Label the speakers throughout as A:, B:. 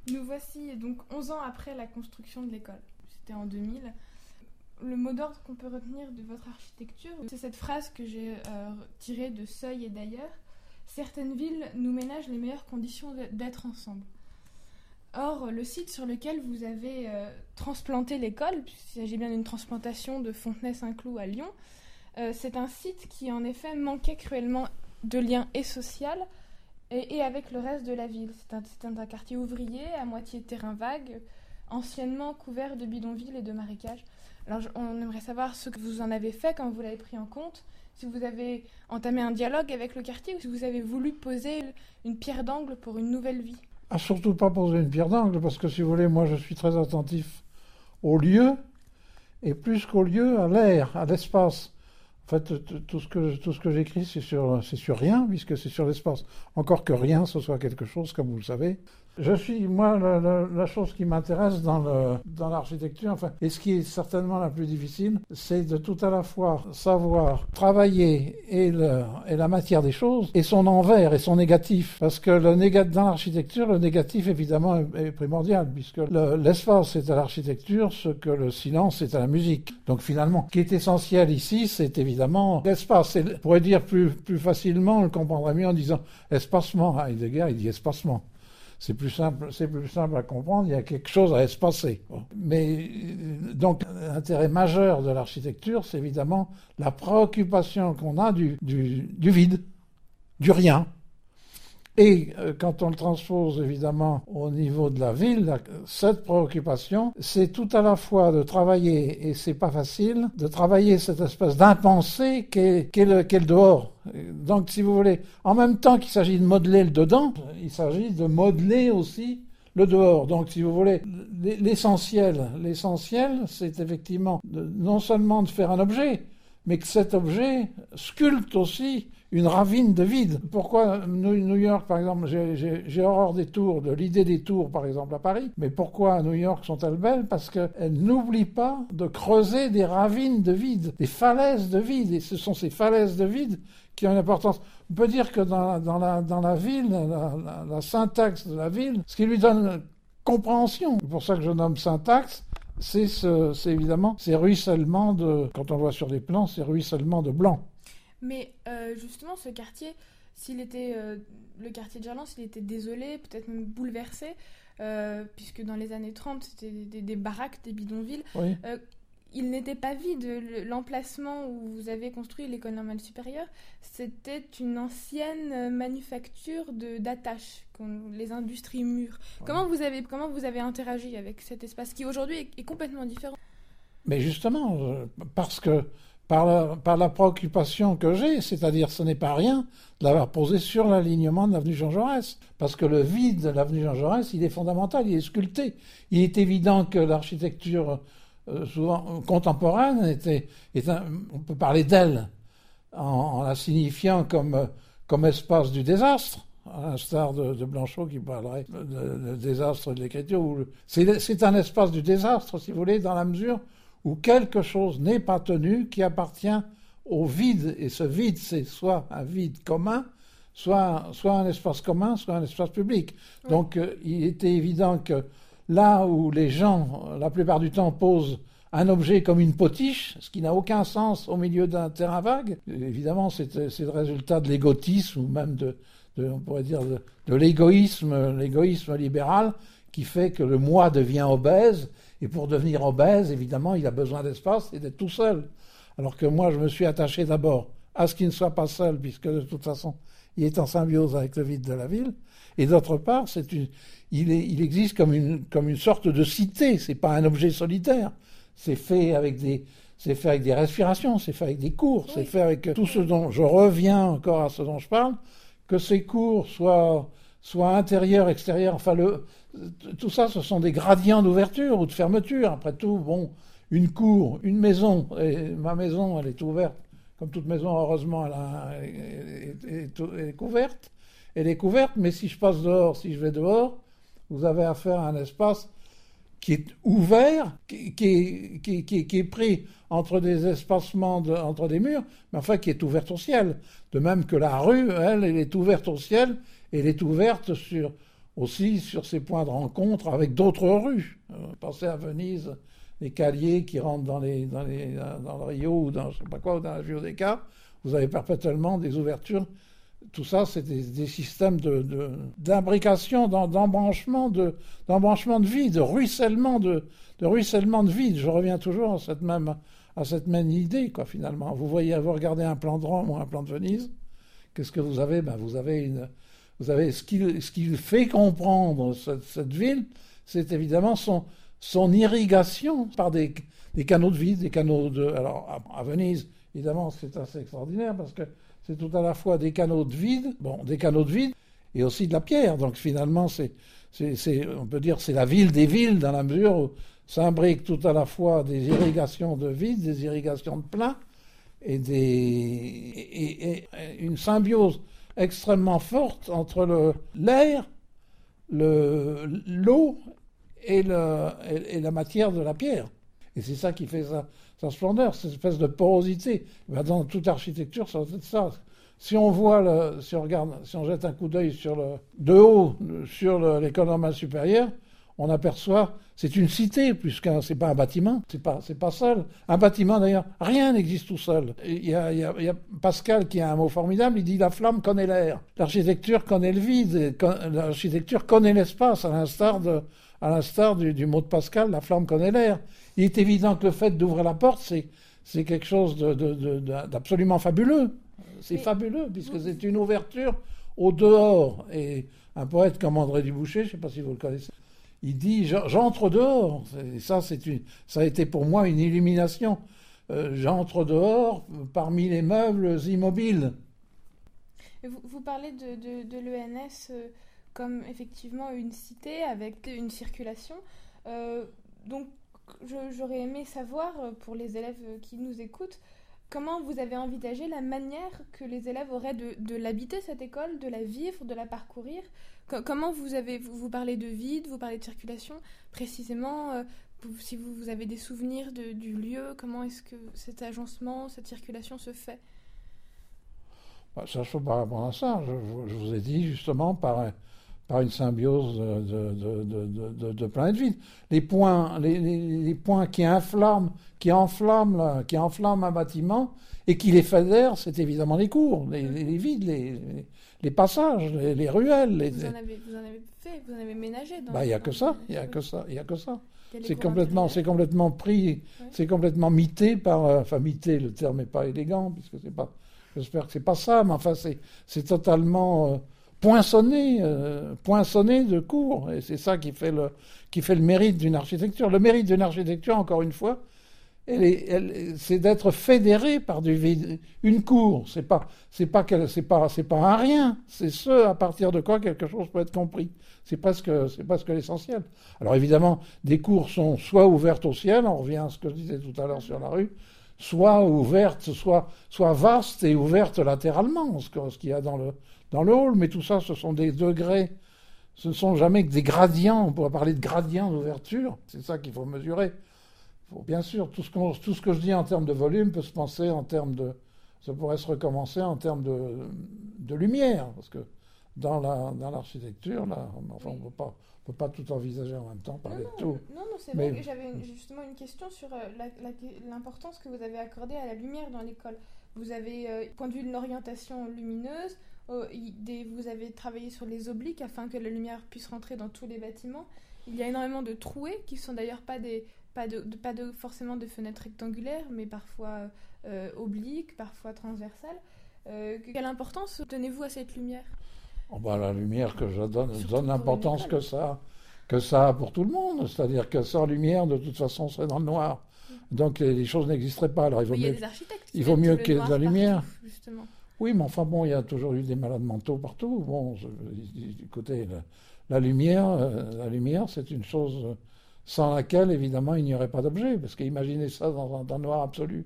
A: Nous voici donc 11 ans après la construction de l'école. C'était en 2000. Le mot d'ordre qu'on peut retenir de votre architecture, c'est cette phrase que j'ai tirée de Seuil et d'ailleurs. Certaines villes nous ménagent les meilleures conditions d'être ensemble. Or, le site sur lequel vous avez transplanté l'école, puisqu'il s'agit bien d'une transplantation de Fontenay-Saint-Cloud à Lyon, c'est un site qui en effet manquait cruellement de lien et social et avec le reste de la ville. C'est un quartier ouvrier, à moitié terrain vague, anciennement couvert de bidonvilles et de marécages. Alors on aimerait savoir ce que vous en avez fait quand vous l'avez pris en compte, si vous avez entamé un dialogue avec le quartier ou si vous avez voulu poser une pierre d'angle pour une nouvelle vie.
B: Surtout pas poser une pierre d'angle, parce que si vous voulez, moi je suis très attentif au lieu, et plus qu'au lieu, à l'air, à l'espace. En fait, tout ce que j'écris, c'est sur rien, puisque c'est sur l'espace. Encore que rien, ce soit quelque chose, comme vous le savez. Moi, la chose qui m'intéresse dans l'architecture, enfin, et ce qui est certainement la plus difficile, c'est de tout à la fois savoir travailler et la matière des choses, et son envers et son négatif. Parce que dans l'architecture, le négatif, évidemment, est primordial, puisque l'espace est à l'architecture ce que le silence est à la musique. Donc finalement, ce qui est essentiel ici, c'est évidemment l'espace. On pourrait dire plus facilement, on le comprendrait mieux en disant espacement. Heidegger, il dit espacement. C'est plus simple à comprendre, il y a quelque chose à espacer. Mais donc, l'intérêt majeur de l'architecture, c'est évidemment la préoccupation qu'on a du vide, du rien. Et quand on le transpose évidemment au niveau de la ville, cette préoccupation, c'est tout à la fois de travailler, et c'est pas facile, de travailler cette espèce d'impensé qu'est le dehors. Donc si vous voulez, en même temps qu'il s'agit de modeler le dedans, il s'agit de modeler aussi le dehors. Donc si vous voulez, l'essentiel, c'est effectivement non seulement de faire un objet, mais que cet objet sculpte aussi une ravine de vide. Pourquoi New York, par exemple, j'ai horreur des tours, de l'idée des tours, par exemple, à Paris. Mais pourquoi à New York sont-elles belles? Parce qu'elles n'oublient pas de creuser des ravines de vide, des falaises de vide. Et ce sont ces falaises de vide qui ont une importance. On peut dire que dans la ville, la syntaxe de la ville, ce qui lui donne compréhension, c'est pour ça que je nomme syntaxe, c'est évidemment ces ruissellements quand on le voit sur des plans, ces ruissellements de blanc.
A: Mais justement, ce quartier, le quartier de Gerland, s'il était désolé, peut-être même bouleversé, puisque dans les années 30, c'était des baraques, des bidonvilles,
B: oui.
A: Il n'était pas vide. L'emplacement où vous avez construit l'école normale supérieure, c'était une ancienne manufacture d'attaches, les industries mûres. Ouais. Comment vous avez interagi avec cet espace qui aujourd'hui est complètement différent?
B: Mais justement, parce que par la préoccupation que j'ai, c'est-à-dire ce n'est pas rien de l'avoir posé sur l'alignement de l'avenue Jean Jaurès. Parce que le vide de l'avenue Jean Jaurès, il est fondamental, il est sculpté. Il est évident que l'architecture souvent contemporaine on peut parler d'elle en la signifiant comme espace du désastre, à l'instar de Blanchot qui parlerait de désastre de l'écriture. C'est un espace du désastre, si vous voulez, dans la mesure où quelque chose n'est pas tenu, qui appartient au vide, et ce vide, c'est soit un vide commun, soit un espace commun, soit un espace public. Oui. Donc il était évident que là où les gens, la plupart du temps, posent un objet comme une potiche, ce qui n'a aucun sens au milieu d'un terrain vague, évidemment c'est le résultat de l'égotisme, ou même on pourrait dire de l'égoïsme libéral, qui fait que le moi devient obèse, et pour devenir obèse, évidemment, il a besoin d'espace et d'être tout seul. Alors que moi, je me suis attaché d'abord à ce qu'il ne soit pas seul, puisque de toute façon, il est en symbiose avec le vide de la ville. Et d'autre part, il existe comme une sorte de cité. C'est pas un objet solitaire. C'est fait avec des respirations, c'est fait avec des cours, oui. C'est fait avec tout ce dont je reviens encore à ce dont je parle, que ces cours soient intérieurs, extérieurs, enfin tout ça, ce sont des gradients d'ouverture ou de fermeture. Après tout, bon, une cour, une maison, et ma maison, elle est ouverte. Comme toute maison, heureusement, elle est couverte. Elle est couverte, mais si je vais dehors, vous avez affaire à un espace qui est ouvert, qui est pris entre des espacements, entre des murs, mais enfin qui est ouverte au ciel. De même que la rue, elle est ouverte au ciel, et elle est ouverte aussi sur ces points de rencontre avec d'autres rues. Pensez à Venise, les caliers qui rentrent dans le Rio ou dans je sais pas quoi, ou dans la Giudecca, vous avez perpétuellement des ouvertures. Tout ça, c'est des systèmes d'imbrication, d'embranchement de vie, de ruissellement de vie. Je reviens toujours à cette même idée, quoi, finalement. Vous regardez un plan de Rome ou un plan de Venise, qu'est-ce que vous avez? Vous avez ce qui fait comprendre cette ville, c'est évidemment son irrigation par des canaux de vie, alors, à Venise, évidemment, c'est assez extraordinaire parce que c'est tout à la fois des canaux de vide, et aussi de la pierre. Donc finalement, on peut dire c'est la ville des villes dans la mesure où s'imbriquent tout à la fois des irrigations de vide, des irrigations de plein, et une symbiose extrêmement forte entre l'air, l'eau et la matière de la pierre. Et c'est ça qui fait sa splendeur, cette espèce de porosité. Dans toute architecture, ça doit être ça. Si on jette un coup d'œil de haut sur l'école normale supérieure, on aperçoit, c'est une cité, c'est pas un bâtiment, c'est pas seul. Un bâtiment d'ailleurs, rien n'existe tout seul. Il y a Pascal qui a un mot formidable, il dit la flamme connaît l'air. L'architecture connaît le vide, l'architecture connaît l'espace, à l'instar du mot de Pascal, la flamme connaît l'air. Il est évident que le fait d'ouvrir la porte, c'est quelque chose d'absolument fabuleux. C'est fabuleux, puisque c'est une ouverture au dehors. Et un poète comme André Dubouché, je ne sais pas si vous le connaissez, il dit « J'entre dehors ». Et ça a été pour moi une illumination. J'entre dehors parmi les meubles immobiles.
A: Vous parlez de l'ENS comme effectivement une cité avec une circulation. Donc, j'aurais aimé savoir, pour les élèves qui nous écoutent, comment vous avez envisagé la manière que les élèves auraient de l'habiter, cette école, de la vivre, de la parcourir. Comment vous parlez de vide, vous parlez de circulation, précisément, si vous avez des souvenirs du lieu, comment est-ce que cet agencement, cette circulation se fait?
B: Ça, je ne peux pas répondre à ça. Je vous ai dit justement par une symbiose de plein et de vide. Les points qui enflamment un bâtiment et qui les fédèrent, c'est évidemment les cours, les vides, les passages, les ruelles.
A: Vous en avez ménagé.
B: Il n'y a que ça. C'est complètement pris, c'est complètement mité mité, le terme n'est pas élégant, puisque j'espère que c'est pas ça, mais enfin c'est totalement poinçonné de cours, et c'est ça qui fait le mérite d'une architecture. Le mérite d'une architecture, encore une fois, c'est d'être fédéré par du vide. Une cour, c'est pas un rien, c'est ce à partir de quoi quelque chose peut être compris. C'est presque l'essentiel. Alors évidemment, des cours sont soit ouvertes au ciel, on revient à ce que je disais tout à l'heure sur la rue, soit ouvertes, soit vastes et ouvertes latéralement, ce qu'il y a dans le hall, mais tout ça, ce sont des degrés, ce ne sont jamais que des gradients. On pourrait parler de gradients d'ouverture, c'est ça qu'il faut mesurer. Bien sûr, tout ce que je dis en termes de volume peut se penser ça pourrait se recommencer en termes de lumière, parce que dans l'architecture, là, enfin, on ne peut pas tout envisager en même temps, parler de tout.
A: Non, c'est vrai que j'avais justement une question sur l'importance que vous avez accordée à la lumière dans l'école. Vous avez, point de vue de l'orientation lumineuse, vous avez travaillé sur les obliques afin que la lumière puisse rentrer dans tous les bâtiments. Il y a énormément de trouées qui sont d'ailleurs pas forcément de fenêtres rectangulaires, mais parfois obliques, parfois transversales. Quelle importance donnez-vous à cette lumière?
B: La lumière que je donne l'importance que ça a pour tout le monde. C'est-à-dire que sans lumière, de toute façon, on serait dans le noir. Donc les choses n'existeraient pas. Alors il vaut mieux qu'il y ait de la lumière.
A: Justement.
B: Oui, mais enfin bon, il y a toujours eu des malades mentaux partout. Bon, écoutez, la lumière, c'est une chose sans laquelle, évidemment, il n'y aurait pas d'objet. Parce qu'imaginez ça dans le noir absolu.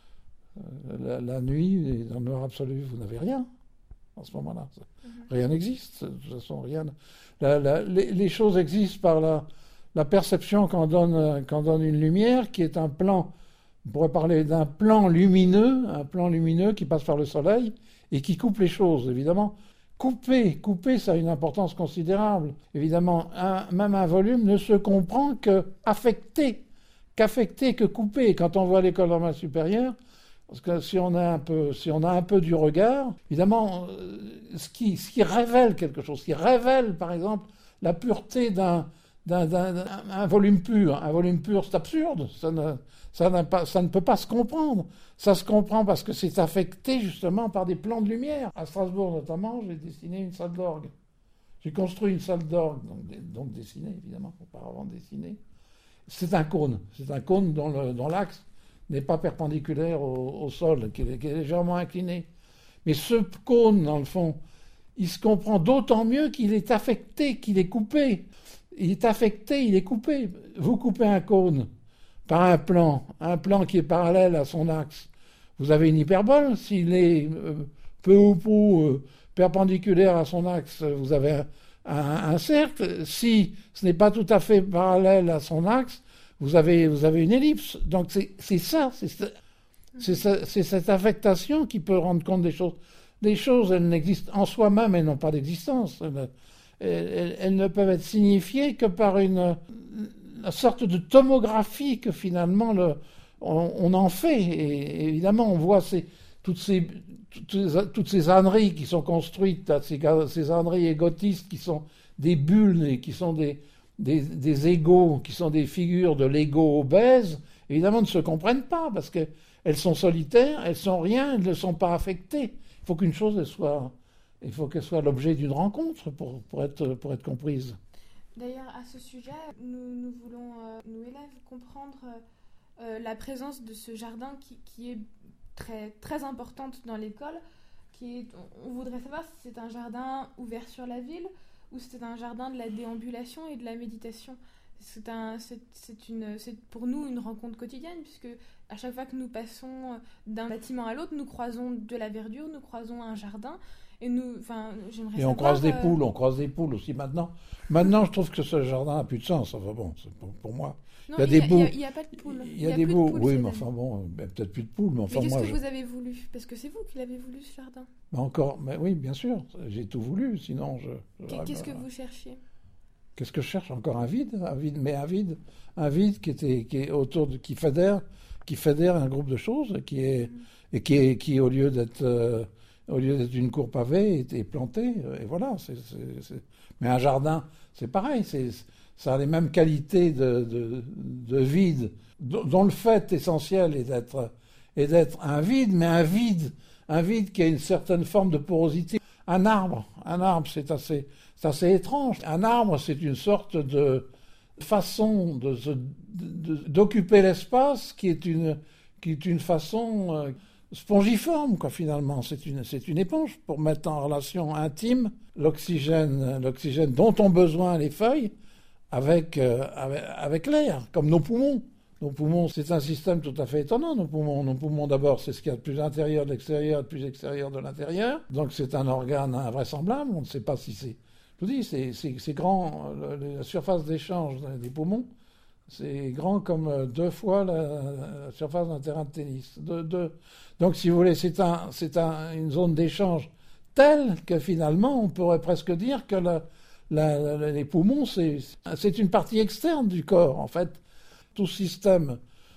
B: La nuit, dans le noir absolu, vous n'avez rien. En ce moment-là, rien n'existe. De toute façon, rien. Les choses existent par la perception qu'en donne une lumière, qui est un plan. On pourrait parler d'un plan lumineux qui passe par le soleil et qui coupe les choses. Évidemment, Couper, ça a une importance considérable. Évidemment, même un volume ne se comprend qu'affecté, que coupé. Quand on voit l'école normale supérieure, parce que si on a un peu du regard, évidemment, ce qui révèle quelque chose, qui révèle, par exemple, la pureté d'un volume pur. Un volume pur, c'est absurde. Ça ne peut pas se comprendre. Ça se comprend parce que c'est affecté justement par des plans de lumière. À Strasbourg notamment, j'ai dessiné une salle d'orgue. J'ai construit une salle d'orgue, donc dessinée évidemment, auparavant dessinée. C'est un cône dont l'axe n'est pas perpendiculaire au sol, qui est légèrement incliné. Mais ce cône, dans le fond, il se comprend d'autant mieux qu'il est affecté, qu'il est coupé. Il est affecté, il est coupé. Vous coupez un cône par un plan qui est parallèle à son axe. Vous avez une hyperbole. S'il est peu ou prou perpendiculaire à son axe, vous avez un cercle. Si ce n'est pas tout à fait parallèle à son axe, vous avez une ellipse. Donc c'est cette affectation qui peut rendre compte des choses. Les choses, elles n'existent en soi-même, elles n'ont pas d'existence. Elles ne peuvent être signifiées que par une sorte de tomographie que finalement on en fait. Et évidemment, on voit toutes ces âneries qui sont construites, ces âneries égotistes qui sont des bulles et qui sont des égos, qui sont des figures de l'ego obèse, évidemment ne se comprennent pas parce qu'elles sont solitaires, elles sont rien, elles ne sont pas affectées. Il faut qu'une chose qu'elle soit l'objet d'une rencontre pour être comprise.
A: D'ailleurs, à ce sujet, nous voulons, nous élèves, comprendre la présence de ce jardin qui est très, très importante dans l'école. On voudrait savoir si c'est un jardin ouvert sur la ville ou si c'est un jardin de la déambulation et de la méditation. C'est pour nous une rencontre quotidienne, puisque à chaque fois que nous passons d'un bâtiment à l'autre, nous croisons de la verdure, nous croisons un jardin. Et on
B: croise des poules aussi maintenant. Maintenant, je trouve que ce jardin n'a plus de sens. Enfin bon, c'est pour moi.
A: Non, il n'y a pas de poules.
B: Il y a des boules, oui, mais enfin bon, peut-être plus de poules. Mais
A: qu'est-ce que vous avez voulu? Parce que c'est vous qui l'avez voulu, ce jardin.
B: Mais oui, bien sûr, j'ai tout voulu, sinon
A: Qu'est-ce que vous cherchiez?
B: Qu'est-ce que je cherche? Encore un vide, un vide qui est autour qui fédère un groupe de choses, qui au lieu d'être une cour pavée, est plantée, et voilà. Mais un jardin, c'est pareil, ça a les mêmes qualités de vide, dont le fait essentiel est d'être un vide, mais un vide qui a une certaine forme de porosité. Un arbre, c'est assez étrange. Un arbre, c'est une sorte de façon d'occuper l'espace qui est une façon spongiforme, quoi, finalement. C'est une éponge pour mettre en relation intime l'oxygène dont ont besoin les feuilles avec l'air, comme nos poumons. Nos poumons, c'est un système tout à fait étonnant, nos poumons d'abord, c'est ce qu'il y a de plus intérieur de l'extérieur, de plus extérieur de l'intérieur. Donc c'est un organe invraisemblable, on ne sait pas si c'est... Je vous dis, c'est grand, la surface d'échange des poumons, c'est grand comme 2 fois la surface d'un terrain de tennis. Donc si vous voulez, c'est une zone d'échange telle que finalement, on pourrait presque dire que les poumons, c'est une partie externe du corps, en fait. Tout système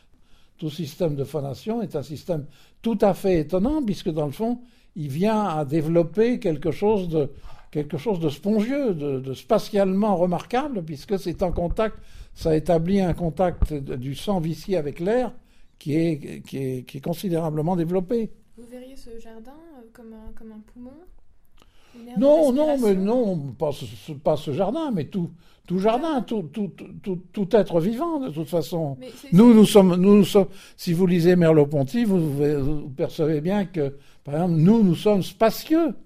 B: de phonation est un système tout à fait étonnant, puisque dans le fond, il vient à développer quelque chose de spongieux, de spatialement remarquable, puisque c'est en contact, ça établit un contact du sang vicié avec l'air qui est considérablement développé.
A: Vous verriez ce jardin comme un poumon?
B: Non, mais non, pas ce jardin, mais tout jardin, tout être vivant, de toute façon. Nous sommes, si vous lisez Merleau-Ponty, vous percevez bien que, par exemple, nous sommes spacieux.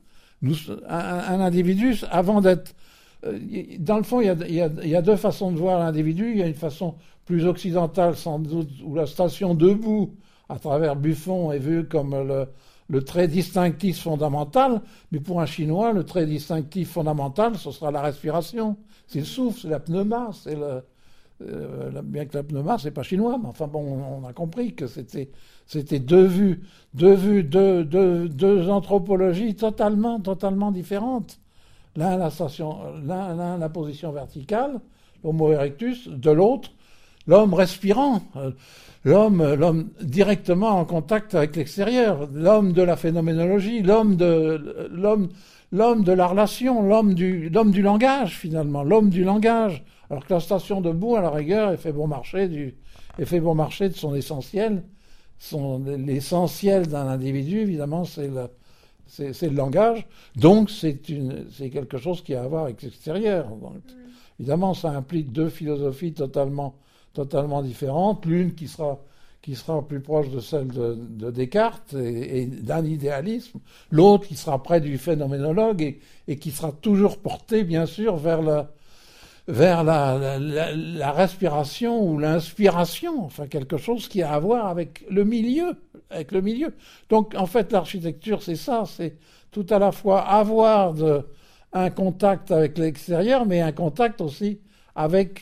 B: Un individu, avant d'être... Dans le fond, il y a 2 façons de voir l'individu. Il y a une façon plus occidentale, sans doute, où la station debout, à travers Buffon, est vue comme le trait distinctif fondamental, mais pour un Chinois, le trait distinctif fondamental, ce sera la respiration. C'est le souffle, c'est la pneuma, bien que la pneuma, c'est pas chinois, mais enfin bon, on a compris que c'était deux anthropologies totalement différentes. L'un la position verticale, l'Homo erectus, de l'autre, l'homme respirant, l'homme directement en contact avec l'extérieur, l'homme de la phénoménologie, l'homme de la relation, l'homme du langage finalement, l'homme du langage. Alors que la station debout, à la rigueur, elle fait bon marché de son essentiel. L'essentiel d'un individu, évidemment, c'est le langage. Donc, c'est quelque chose qui a à voir avec l'extérieur. Donc, évidemment, ça implique deux philosophies totalement différentes. L'une qui sera plus proche de celle de Descartes et d'un idéalisme. L'autre qui sera près du phénoménologue et qui sera toujours porté, bien sûr, vers la respiration ou l'inspiration, enfin quelque chose qui a à voir avec le milieu. Donc en fait l'architecture c'est ça, c'est tout à la fois avoir un contact avec l'extérieur, mais un contact aussi avec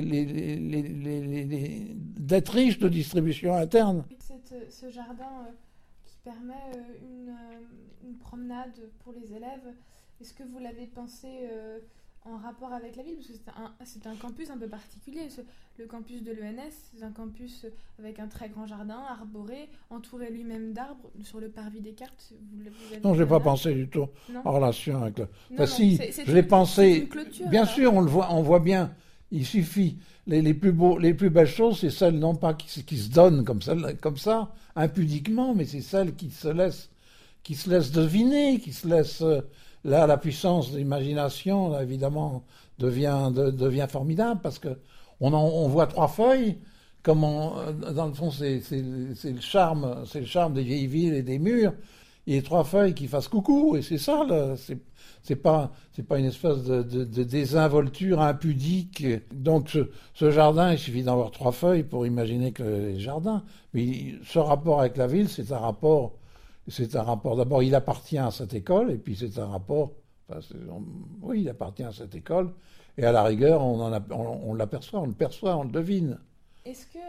B: d'être riche de distribution interne.
A: Ce jardin qui permet une promenade pour les élèves, est-ce que vous l'avez pensé en rapport avec la ville, parce que c'est un campus un peu particulier. Le campus de l'ENS, c'est un campus avec un très grand jardin, arboré, entouré lui-même d'arbres, sur le parvis Descartes.
B: Non, je n'ai pas pensé du tout en relation avec le...
A: Non,
B: si, je l'ai pensé...
A: Une clôture,
B: bien
A: alors.
B: sûr, on voit bien. Il suffit. Les plus belles choses, c'est celles non pas qui se donnent comme ça, impudiquement, mais c'est celles qui se laissent deviner, qui se laissent... Là, la puissance de l'imagination, là, évidemment, devient formidable parce que on voit trois feuilles. Dans le fond, c'est le charme des vieilles villes et des murs. Il y a trois feuilles qui fassent coucou, et c'est ça. Là, c'est pas une espèce de désinvolture impudique. Donc, ce jardin, il suffit d'avoir trois feuilles pour imaginer que les jardins. Mais ce rapport avec la ville, c'est un rapport. D'abord, il appartient à cette école, et puis c'est un rapport. Oui, il appartient à cette école, et à la rigueur, on l'aperçoit, on le perçoit, on le devine.
A: Est-ce que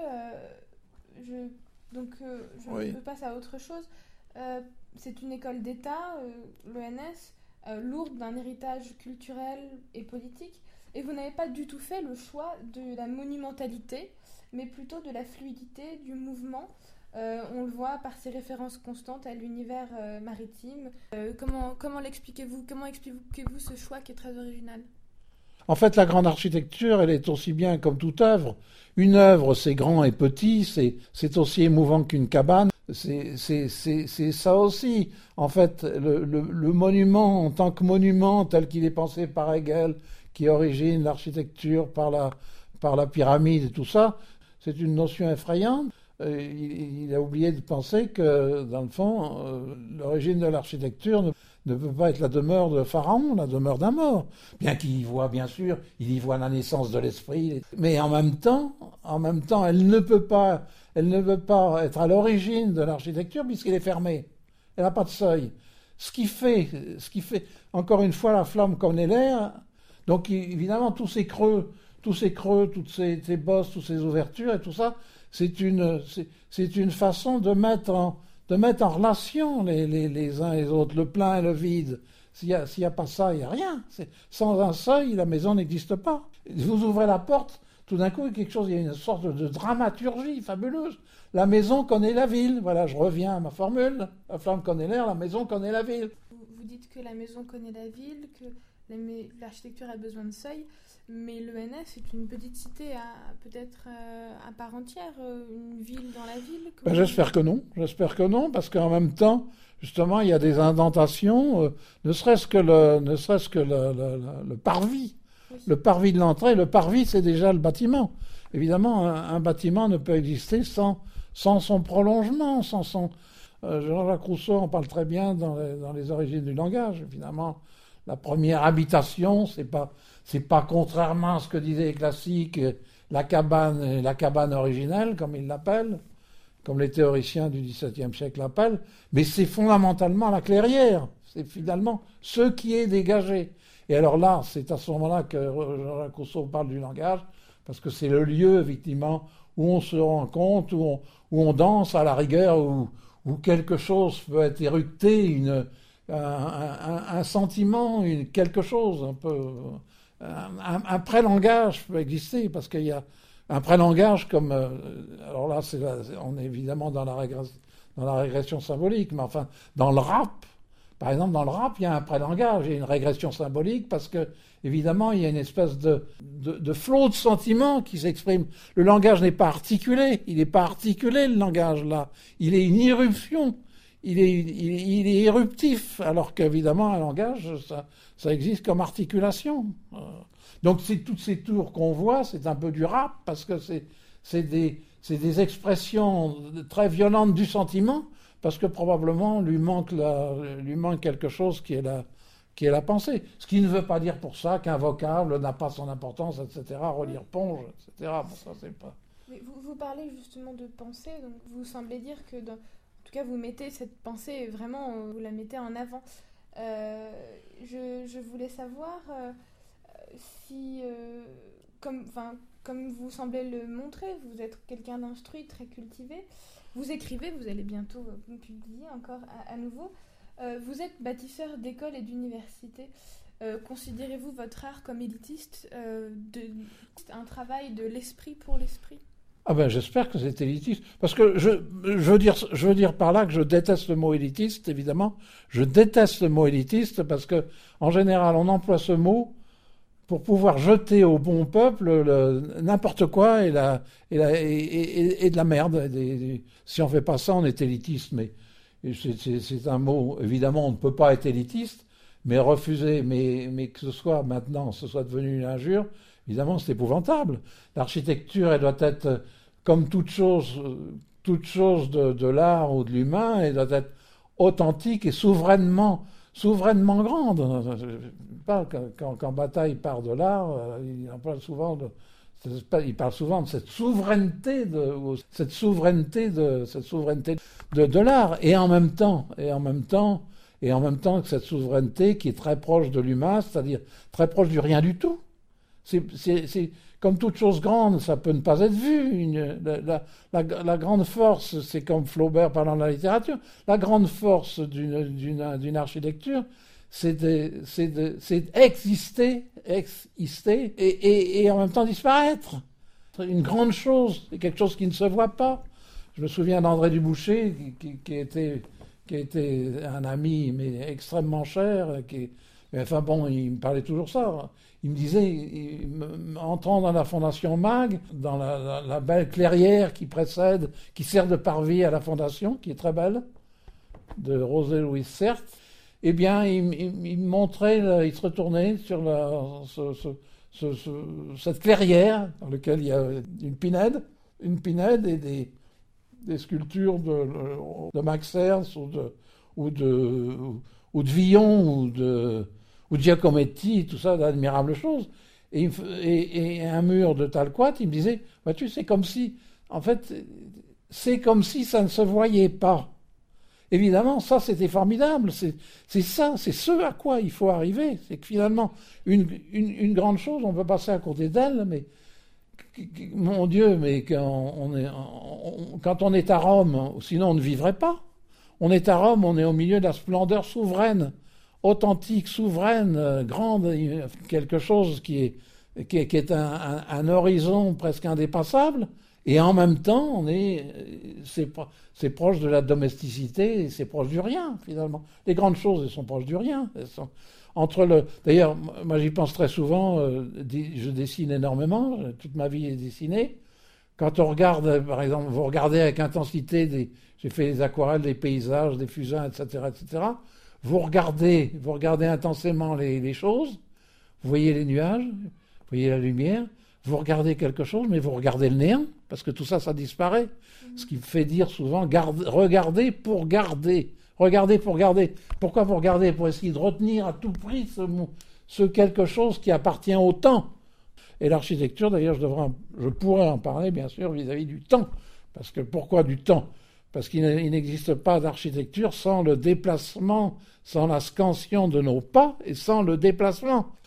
B: Oui.
A: passe à autre chose. C'est une école d'État, l'ENS, lourde d'un héritage culturel et politique, et vous n'avez pas du tout fait le choix de la monumentalité, mais plutôt de la fluidité du mouvement. On le voit par ses références constantes à l'univers maritime. Comment l'expliquez-vous ? Comment expliquez-vous ce choix qui est très original ?
B: En fait, la grande architecture, elle est aussi bien comme toute œuvre. Une œuvre, c'est grand et petit, c'est aussi émouvant qu'une cabane. C'est ça aussi. En fait, le monument, en tant que monument, tel qu'il est pensé par Hegel, qui origine l'architecture par la pyramide et tout ça, c'est une notion effrayante. Il a oublié de penser que, dans le fond, l'origine de l'architecture ne peut pas être la demeure de Pharaon, la demeure d'un mort. Bien qu'il y voit, bien sûr, il y voit la naissance de l'esprit. Mais en même temps, elle ne peut pas être à l'origine de l'architecture puisqu'elle est fermée. Elle n'a pas de seuil. Ce qui fait, encore une fois, la flamme connaît l'air. Donc, évidemment, tous ces creux, toutes ces bosses, toutes ces ouvertures et tout ça, c'est une façon de mettre en relation les uns et les autres, le plein et le vide. S'il y a pas ça, il n'y a rien. Sans un seuil, la maison n'existe pas. Vous ouvrez la porte, tout d'un coup, il y a une sorte de dramaturgie fabuleuse. La maison connaît la ville. Voilà, je reviens à ma formule. La flamme connaît l'air, la maison connaît la ville.
A: Vous dites que la maison connaît la ville, que l'architecture a besoin de seuil. Mais l'ENS est une petite cité peut-être à part entière, une ville dans la ville.
B: J'espère que non, parce qu'en même temps, justement, il y a des indentations, ne serait-ce que le parvis. Oui. Le parvis de l'entrée, le parvis, c'est déjà le bâtiment. Évidemment, un bâtiment ne peut exister sans son prolongement, sans son... Jean-Jacques Rousseau en parle très bien dans les origines du langage, évidemment. La première habitation, c'est pas contrairement à ce que disaient les classiques, la cabane originelle, comme ils l'appellent, comme les théoriciens du XVIIe siècle l'appellent, mais c'est fondamentalement la clairière. C'est finalement ce qui est dégagé. Et alors là, c'est à ce moment-là que Jean-Jacques Rousseau parle du langage, parce que c'est le lieu, effectivement, où on se rencontre, où on danse à la rigueur, où quelque chose peut être éructé, un sentiment, quelque chose, un peu... Un pré-langage peut exister, parce qu'il y a un pré-langage comme... alors là, on est évidemment dans la régression symbolique, mais enfin, dans le rap, par exemple, dans le rap, il y a un pré-langage, il y a une régression symbolique, parce que, évidemment, il y a une espèce de flot de sentiments qui s'exprime. Le langage n'est pas articulé, il n'est pas articulé, le langage, là. Il est une irruption, il est éruptif, alors qu'évidemment, un langage, ça existe comme articulation. Donc, toutes ces tours qu'on voit, c'est un peu du rap, parce que c'est des expressions très violentes du sentiment, parce que probablement lui manque quelque chose qui est la pensée. Ce qui ne veut pas dire pour ça qu'un vocable n'a pas son importance, etc. Relire Ponge, etc. Bon, ça, c'est pas...
A: Mais vous parlez justement de pensée, donc vous semblez dire que, en tout cas, vous mettez cette pensée, vraiment, vous la mettez en avant. Je voulais savoir si, comme vous semblez le montrer, vous êtes quelqu'un d'instruit, très cultivé. Vous écrivez, vous allez bientôt publier encore à nouveau. Vous êtes bâtisseur d'écoles et d'universités. Considérez-vous votre art comme élitiste, un travail de l'esprit pour l'esprit?
B: Ah ben j'espère que c'est élitiste, parce que je veux dire par là que je déteste le mot élitiste, évidemment. Je déteste le mot élitiste parce que en général on emploie ce mot pour pouvoir jeter au bon peuple n'importe quoi et de la merde. Si on fait pas ça, on est élitiste. Mais c'est un mot, évidemment, on ne peut pas être élitiste, mais refuser, mais que ce soit maintenant, ce soit devenu une injure, évidemment, c'est épouvantable. L'architecture, elle doit être, comme toute chose de l'art ou de l'humain, elle doit être authentique et souverainement grande. Quand Bataille part de l'art, il parle souvent de cette souveraineté de l'art, et en même temps que cette souveraineté qui est très proche de l'humain, c'est-à-dire très proche du rien du tout. C'est comme toute chose grande, ça peut ne pas être vu. La grande force, c'est comme Flaubert parlant de la littérature, la grande force d'une architecture, c'est exister et en même temps disparaître. C'est une grande chose, c'est quelque chose qui ne se voit pas. Je me souviens d'André Dubouché, qui était un ami, mais extrêmement cher, enfin bon, il me parlait toujours ça. Il me disait, entrant dans la Fondation Mag, dans la belle clairière qui sert de parvis à la Fondation, qui est très belle, de Rosé Louis Certes, eh bien, il me montrait, il se retournait sur cette clairière dans laquelle il y a une pinède et des sculptures de Max Ernst ou de Villon ou de Giacometti, tout ça, d'admirables choses. Et un mur de Talquat, il me disait, vois-tu, c'est comme si ça ne se voyait pas. Évidemment, ça, c'était formidable. C'est ce à quoi il faut arriver. C'est que finalement, une grande chose, on peut passer à côté d'elle, mais mon Dieu, mais quand on est à Rome, sinon on ne vivrait pas. On est à Rome, on est au milieu de la splendeur souveraine, authentique, souveraine, grande, quelque chose qui est un horizon presque indépassable. Et en même temps, c'est proche de la domesticité, et c'est proche du rien, finalement. Les grandes choses, elles sont proches du rien. D'ailleurs, moi j'y pense très souvent, je dessine énormément, toute ma vie est dessinée. Quand on regarde, par exemple, vous regardez avec intensité, j'ai fait des aquarelles, des paysages, des fusains, etc., etc. Vous regardez intensément les choses, vous voyez les nuages, vous voyez la lumière, vous regardez quelque chose, mais vous regardez le néant, parce que tout ça, ça disparaît. Ce qui me fait dire souvent, regardez pour garder. Regardez pour garder. Pourquoi pour garder? Pour essayer de retenir à tout prix ce quelque chose qui appartient au temps. Et l'architecture, d'ailleurs, je pourrais en parler, bien sûr, vis-à-vis du temps. Parce que pourquoi du temps? Parce qu'il n'existe pas d'architecture sans le déplacement, sans la scansion de nos pas et sans le déplacement.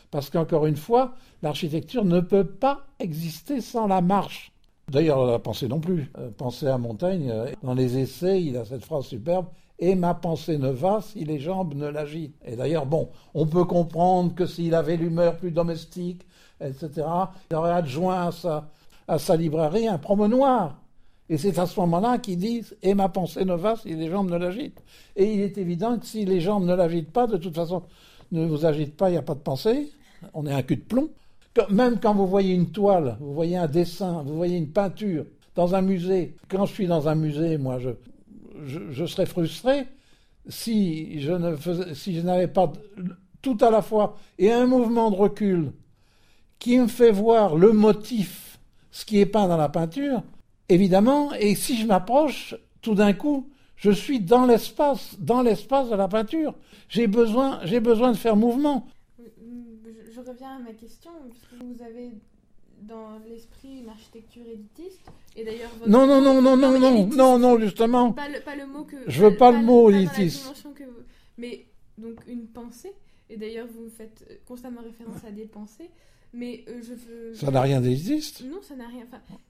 B: Parce qu'encore une fois, l'architecture ne peut pas exister sans la marche. D'ailleurs, la pensée non plus. Pensez à Montaigne, dans les essais, il a cette phrase superbe, « Et ma pensée ne va si les jambes ne l'agitent ». Et d'ailleurs, bon, on peut comprendre que s'il avait l'humeur plus domestique, etc., il aurait adjoint à sa librairie un promenoir. Et c'est à ce moment-là qu'il dit « Et ma pensée ne va si les jambes ne l'agitent ». Et il est évident que si les jambes ne l'agitent pas, de toute façon, ne vous agite pas, il n'y a pas de pensée. On est un cul de plomb. Même quand vous voyez une toile, vous voyez un dessin, vous voyez une peinture dans un musée. Quand je suis dans un musée, moi, je serais frustré si je n'avais pas tout à la fois et un mouvement de recul qui me fait voir le motif, ce qui est peint dans la peinture, évidemment. Et si je m'approche, tout d'un coup, je suis dans l'espace de la peinture. J'ai besoin de faire mouvement.
A: Je reviens à ma question, puisque vous avez dans l'esprit une architecture élitiste, et d'ailleurs...
B: Non, justement.
A: Pas le mot que...
B: Je veux pas le mot élitiste.
A: Mais, donc, une pensée, et d'ailleurs vous faites constamment référence à des pensées, mais je veux...
B: Ça n'a rien d'élitiste.
A: Non, ça n'a rien...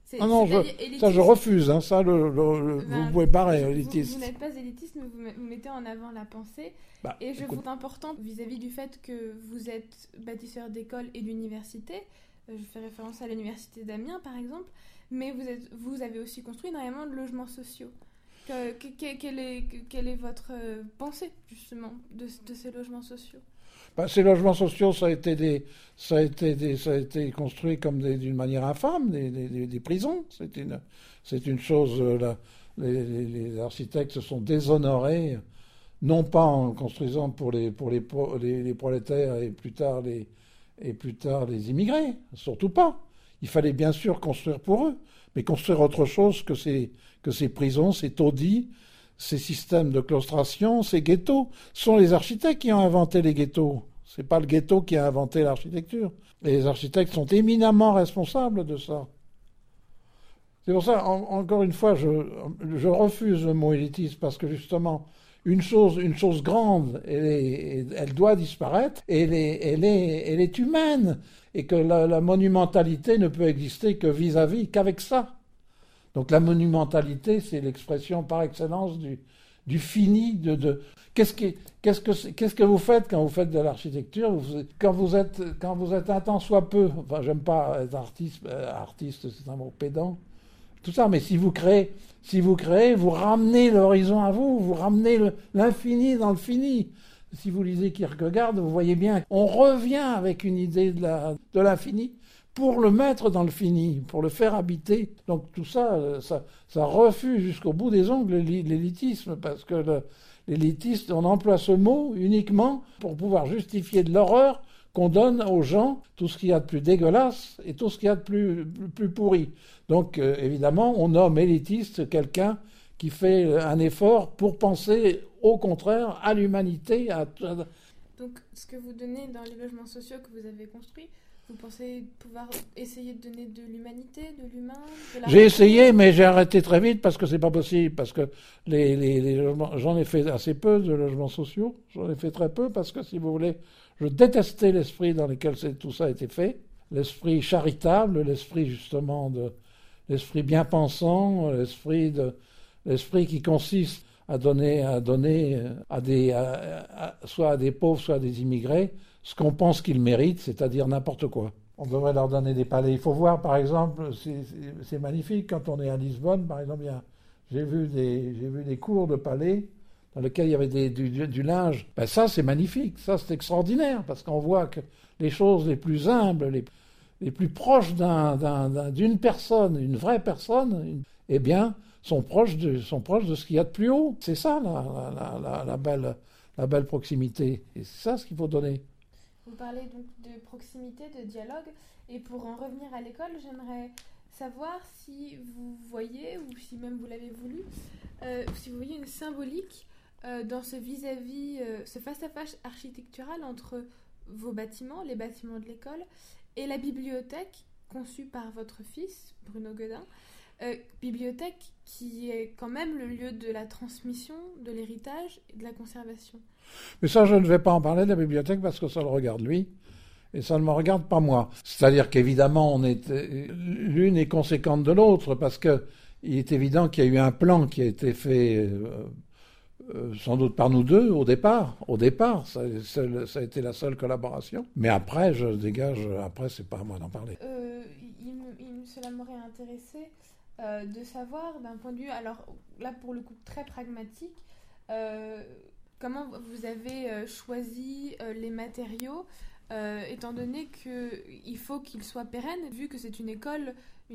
B: Ça je refuse, hein, ça vous pouvez pareil, élitiste.
A: Vous n'êtes pas élitiste, mais vous mettez en avant la pensée, et je trouve important vis-à-vis du fait que vous êtes bâtisseur d'école et d'université. Je fais référence à l'université d'Amiens par exemple, mais vous avez aussi construit énormément de logements sociaux. Quelle est votre pensée justement de ces logements sociaux?
B: Ces logements sociaux, ça a été construit comme d'une manière infâme, des prisons. C'est une chose. Les architectes se sont déshonorés, non pas en construisant pour les prolétaires et plus tard les immigrés, surtout pas. Il fallait bien sûr construire pour eux, mais construire autre chose que ces prisons, ces taudis, ces systèmes de claustration, ces ghettos. Ce sont les architectes qui ont inventé les ghettos. C'est pas le ghetto qui a inventé l'architecture. Et les architectes sont éminemment responsables de ça. C'est pour ça, encore une fois, je refuse le mot élitiste parce que justement, une chose grande, elle doit disparaître, et elle est humaine, et que la monumentalité ne peut exister que qu'avec ça. Donc la monumentalité, c'est l'expression par excellence du fini, qu'est-ce que vous faites quand vous faites de l'architecture, quand vous êtes un tant soit peu, enfin j'aime pas être artiste c'est un mot pédant, tout ça, mais si vous créez, vous ramenez l'horizon à vous, vous ramenez l'infini dans le fini. Si vous lisez Kierkegaard, vous voyez bien, on revient avec une idée de l'infini pour le mettre dans le fini, pour le faire habiter. Donc tout ça refuse jusqu'au bout des ongles l'élitisme, parce que l'élitiste, on emploie ce mot uniquement pour pouvoir justifier de l'horreur qu'on donne aux gens, tout ce qu'il y a de plus dégueulasse et tout ce qu'il y a de plus pourri. Donc évidemment, on nomme élitiste quelqu'un qui fait un effort pour penser au contraire à l'humanité.
A: Donc ce que vous donnez dans les logements sociaux que vous avez construits, vous pensez pouvoir essayer de donner de l'humanité, de l'humain,
B: J'ai essayé, mais j'ai arrêté très vite parce que c'est pas possible, parce que j'en ai fait assez peu de logements sociaux, j'en ai fait très peu parce que, si vous voulez, je détestais l'esprit dans lequel tout ça a été fait, l'esprit charitable, l'esprit justement l'esprit bien pensant, l'esprit qui consiste à donner soit à des pauvres, soit à des immigrés, ce qu'on pense qu'ils méritent, c'est-à-dire n'importe quoi. On devrait leur donner des palais. Il faut voir, par exemple, c'est magnifique, quand on est à Lisbonne, par exemple, j'ai vu des cours de palais dans lesquels il y avait du linge. Ben ça, c'est magnifique, ça, c'est extraordinaire, parce qu'on voit que les choses les plus humbles, les plus proches d'une personne, une vraie personne, eh bien, sont proches de ce qu'il y a de plus haut. C'est ça, la belle proximité. Et c'est ça ce qu'il faut donner.
A: Vous parlez donc de proximité, de dialogue, et pour en revenir à l'école, j'aimerais savoir si vous voyez, ou si même vous l'avez voulu, si vous voyez une symbolique dans ce vis-à-vis, ce face-à-face architectural entre vos bâtiments, les bâtiments de l'école, et la bibliothèque conçue par votre fils, Bruno Guedin, bibliothèque qui est quand même le lieu de la transmission, de l'héritage et de la conservation.
B: Mais ça, je ne vais pas en parler de la bibliothèque parce que ça le regarde lui. et ça ne me regarde pas moi. C'est-à-dire qu'évidemment, l'une est conséquente de l'autre, parce que il est évident qu'il y a eu un plan qui a été fait sans doute par nous deux au départ. Au départ, ça a été la seule collaboration. Mais après, je dégage, après, c'est pas à moi d'en parler.
A: Cela m'aurait intéressé de savoir d'un point de vue, alors là pour le coup très pragmatique, comment vous avez choisi les matériaux, étant donné qu'il faut qu'ils soient pérennes, vu que c'est une école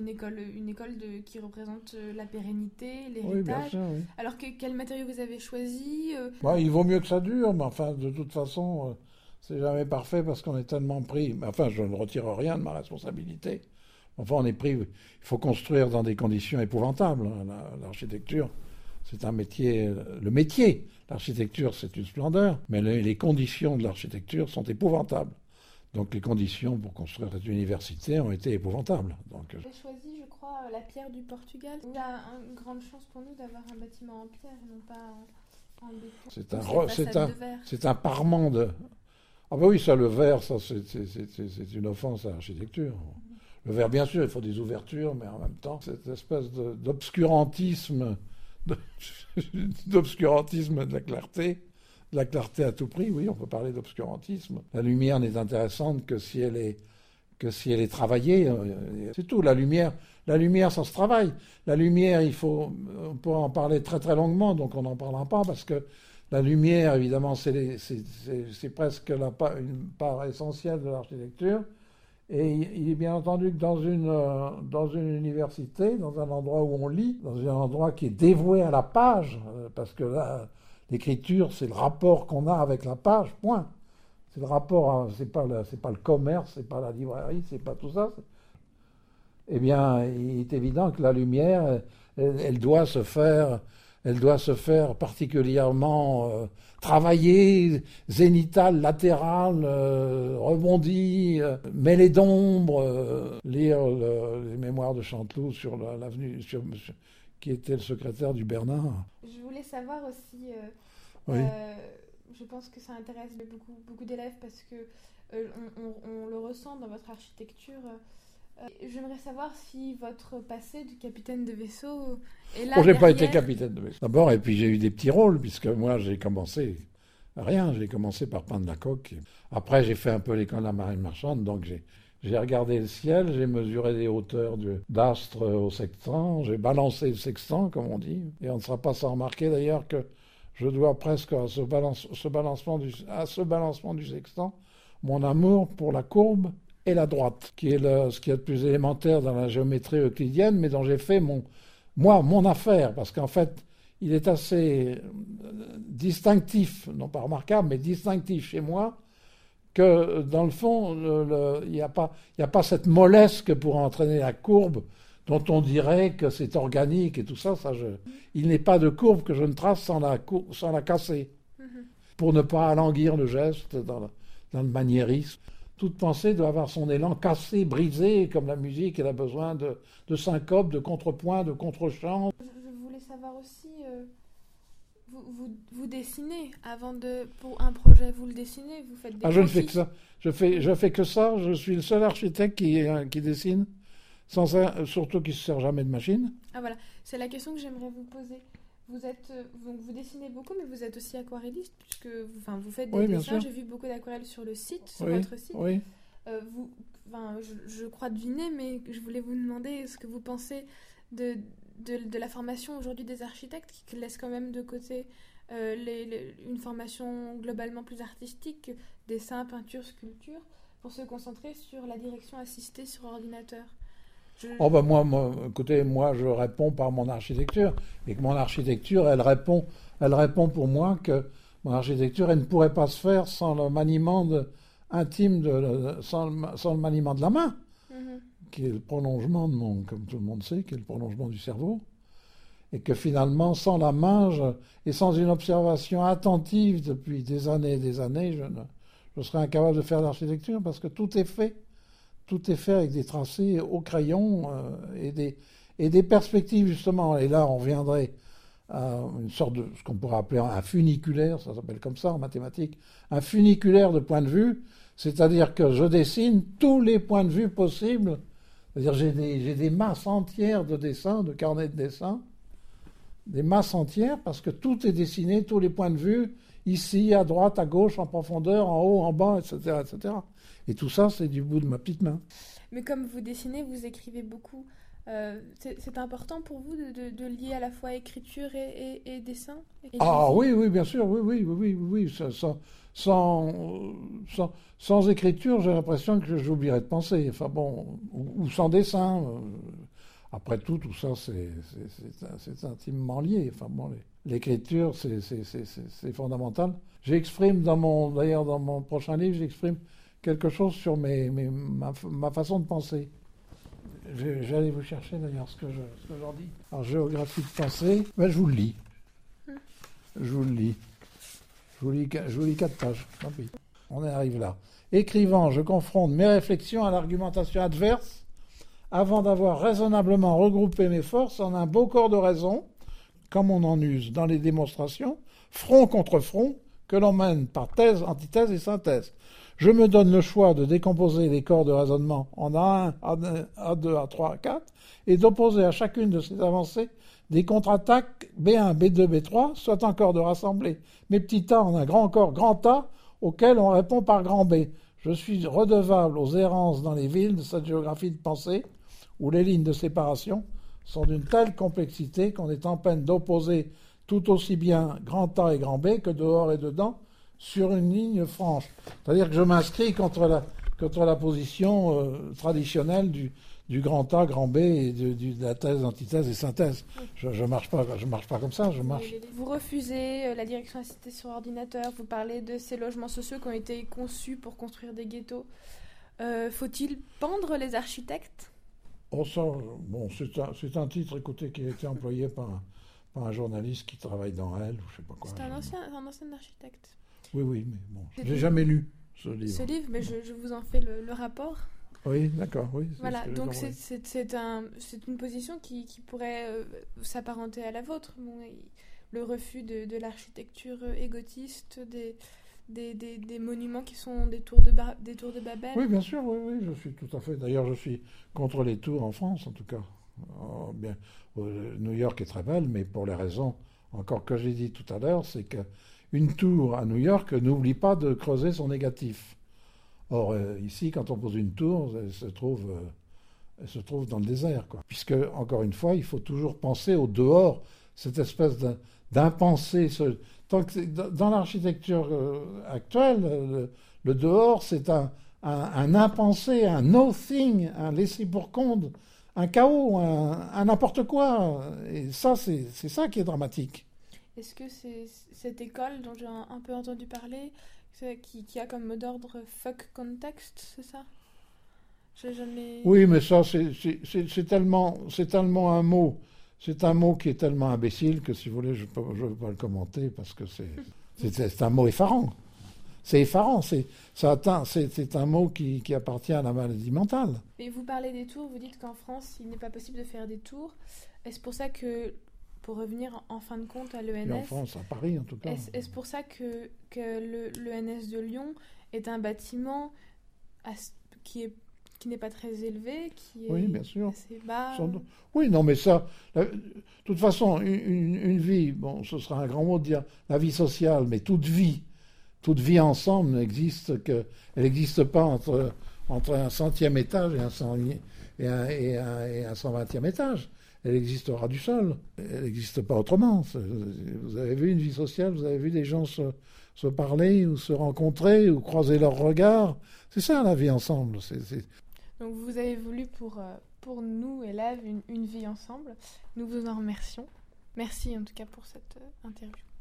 A: qui représente la pérennité, l'héritage.
B: Oui, bien sûr, oui.
A: Alors quels matériaux vous avez choisis
B: Il vaut mieux que ça dure, mais enfin, de toute façon, c'est jamais parfait parce qu'on est tellement pris. Enfin, je ne retire rien de ma responsabilité. Enfin, on est pris. Il faut construire dans des conditions épouvantables. L'architecture, c'est un métier. Le métier, l'architecture, c'est une splendeur, mais les conditions de l'architecture sont épouvantables. Donc les conditions pour construire cette université ont été épouvantables. Donc,
A: j'ai choisi, je crois, la pierre du Portugal. Il y a une grande chance pour nous d'avoir un bâtiment en pierre et non pas en béton.
B: C'est un parement de... Ah ben oui, ça, le verre, ça, c'est une offense à l'architecture. Le verre, bien sûr, il faut des ouvertures, mais en même temps, cette espèce d'obscurantisme, d'obscurantisme de la clarté à tout prix, oui, on peut parler d'obscurantisme. La lumière n'est intéressante que si elle est travaillée. C'est tout. La lumière, ça se travaille. La lumière, on peut en parler très très longuement, donc on n'en parlera pas, parce que la lumière, évidemment, c'est presque une part essentielle de l'architecture. Et il est bien entendu que dans une université, dans un endroit où on lit, dans un endroit qui est dévoué à la page, parce que là, l'écriture, c'est le rapport qu'on a avec la page, point. C'est le rapport, c'est pas le commerce, c'est pas la librairie, c'est pas tout ça. Eh bien, il est évident que la lumière, elle doit se faire particulièrement travailler, zénitale, latérale, rebondie, mêlée d'ombre, lire les mémoires de Chanteloup sur l'avenue, qui était le secrétaire du Bernard.
A: Je voulais savoir aussi,
B: oui.
A: Je pense que ça intéresse beaucoup d'élèves parce que on le ressent dans votre architecture. J'aimerais savoir si votre passé de capitaine de vaisseau est là.
B: Bon, j'ai pas été capitaine de vaisseau. D'abord, et puis j'ai eu des petits rôles, puisque moi j'ai commencé j'ai commencé par peindre la coque. Après, j'ai fait un peu l'école de la marine marchande, donc j'ai regardé le ciel, j'ai mesuré les hauteurs d'astre au sextant, j'ai balancé le sextant, comme on dit, et on ne sera pas sans remarquer d'ailleurs que je dois presque à ce balancement du sextant mon amour pour la courbe et la droite, qui est ce qu'il y a de plus élémentaire dans la géométrie euclidienne, mais dont j'ai fait mon affaire, parce qu'en fait, il est assez distinctif, non pas remarquable, mais distinctif chez moi, que dans le fond, il n'y a pas cette mollesse que pour entraîner la courbe, dont on dirait que c'est organique et tout ça. Il n'est pas de courbe que je ne trace sans la casser, pour ne pas alanguir le geste dans le maniérisme. Toute pensée doit avoir son élan cassé, brisé, comme la musique, elle a besoin de syncope, de contrepoint, de contre-champ.
A: Je voulais savoir aussi, vous dessinez pour un projet, vous le dessinez, vous faites des
B: je ne fais que ça. Je fais que ça. Je suis le seul architecte qui dessine, surtout qui ne se sert jamais de machine.
A: Ah voilà, c'est la question que j'aimerais vous poser. Vous dessinez beaucoup, mais vous êtes aussi aquarelliste, puisque vous faites des dessins. J'ai vu beaucoup d'aquarelles sur le site, sur votre site.
B: Oui.
A: Je crois deviner, mais je voulais vous demander ce que vous pensez de la formation aujourd'hui des architectes, qui laisse quand même de côté une formation globalement plus artistique, dessin, peinture, sculpture, pour se concentrer sur la direction assistée sur ordinateur.
B: Écoutez, moi je réponds par mon architecture, et que mon architecture, elle répond pour moi que mon architecture, elle ne pourrait pas se faire sans le maniement sans le maniement de la main, qui est le prolongement comme tout le monde sait, qui est le prolongement du cerveau, et que finalement, sans la main, et sans une observation attentive depuis des années et des années, je serais incapable de faire l'architecture, parce que tout est fait avec des tracés au crayon et des perspectives, justement. Et là, on reviendrait à une sorte de ce qu'on pourrait appeler un funiculaire, ça s'appelle comme ça en mathématiques, un funiculaire de point de vue, C'est-à-dire que je dessine tous les points de vue possibles. C'est-à-dire j'ai des masses entières de dessins, de carnets de dessins, des masses entières, parce que tout est dessiné, tous les points de vue, ici, à droite, à gauche, en profondeur, en haut, en bas, etc., etc. Et tout ça, c'est du bout de ma petite main.
A: Mais comme vous dessinez, vous écrivez beaucoup. C'est important pour vous de lier à la fois écriture et dessin
B: Ah oui, oui, bien sûr, oui. Sans écriture, j'ai l'impression que j'oublierais de penser. Enfin bon, ou sans dessin. Après tout ça, c'est intimement lié. Enfin bon, l'écriture, c'est fondamental. J'exprime d'ailleurs dans mon prochain livre, j'exprime quelque chose sur ma façon de penser. J'allais vous chercher d'ailleurs ce que j'en dis. Alors, géographie de pensée, ben, je vous le lis. Je vous lis 4 pages. Tant pis. On arrive là. Écrivant, je confronte mes réflexions à l'argumentation adverse avant d'avoir raisonnablement regroupé mes forces en un beau corps de raison, comme on en use dans les démonstrations, front contre front, que l'on mène par thèse, antithèse et synthèse. Je me donne le choix de décomposer les corps de raisonnement en A1, A2, A3, A4 et d'opposer à chacune de ces avancées des contre-attaques B1, B2, B3, soit un corps de rassembler mes petits A en un grand corps grand A auquel on répond par grand B. Je suis redevable aux errances dans les villes de cette géographie de pensée où les lignes de séparation sont d'une telle complexité qu'on est en peine d'opposer tout aussi bien grand A et grand B que dehors et dedans sur une ligne franche. C'est-à-dire que je m'inscris contre la position traditionnelle du grand A, grand B et de la thèse, antithèse et synthèse. Je marche pas comme ça.
A: Vous refusez la direction assistée sur ordinateur. Vous parlez de ces logements sociaux qui ont été conçus pour construire des ghettos. Faut-il pendre les architectes ?
B: Oh ça, bon, c'est un titre, écoutez, qui a été employé par un journaliste qui travaille dans Elle ou je sais pas quoi.
A: C'est un ancien architecte.
B: Oui, mais bon, j'ai jamais lu ce livre.
A: Ce livre, mais je vous en fais le rapport.
B: Oui, d'accord, oui.
A: Voilà, donc c'est une position qui pourrait s'apparenter à la vôtre. Bon, le refus de l'architecture égotiste, des monuments qui sont des tours de Babel.
B: Oui, bien sûr, oui, je suis tout à fait. D'ailleurs, je suis contre les tours en France, en tout cas. Bien, New York est très belle, mais pour les raisons, encore que j'ai dit tout à l'heure, c'est qu'une tour à New York n'oublie pas de creuser son négatif. Or, ici, quand on pose une tour, elle se trouve dans le désert, quoi. Puisque, encore une fois, il faut toujours penser au dehors, cette espèce d'impensé. Dans l'architecture actuelle, le dehors, c'est un impensé, un nothing, un laissé pour compte, un chaos, un n'importe quoi. Et ça, c'est ça qui est dramatique.
A: Est-ce que c'est cette école dont j'ai un peu entendu parler, qui a comme mot d'ordre fuck context, c'est ça? J'ai jamais...
B: Oui, mais ça, c'est tellement un mot. C'est un mot qui est tellement imbécile que, si vous voulez, je ne veux pas le commenter parce que c'est un mot effarant. C'est effarant. C'est un mot qui appartient à la maladie mentale.
A: Et vous parlez des tours, vous dites qu'en France, il n'est pas possible de faire des tours. Est-ce pour ça que, pour revenir en fin de compte à l'ENS...
B: Et en France, à Paris en tout cas.
A: Est-ce pour ça que l'ENS de Lyon est un bâtiment qui n'est pas très élevé, qui est
B: oui, bien sûr.
A: assez bas?
B: Oui, non, mais ça... De toute façon, une vie, bon, ce sera un grand mot de dire la vie sociale, mais toute vie ensemble n'existe que... Elle n'existe pas entre un 100e étage et un 120e étage. Elle existera du sol. Elle n'existe pas autrement. Vous avez vu une vie sociale, vous avez vu des gens se parler ou se rencontrer ou croiser leurs regards. C'est ça la vie ensemble.
A: Donc vous avez voulu pour nous, élèves, une vie ensemble. Nous vous en remercions. Merci en tout cas pour cette interview.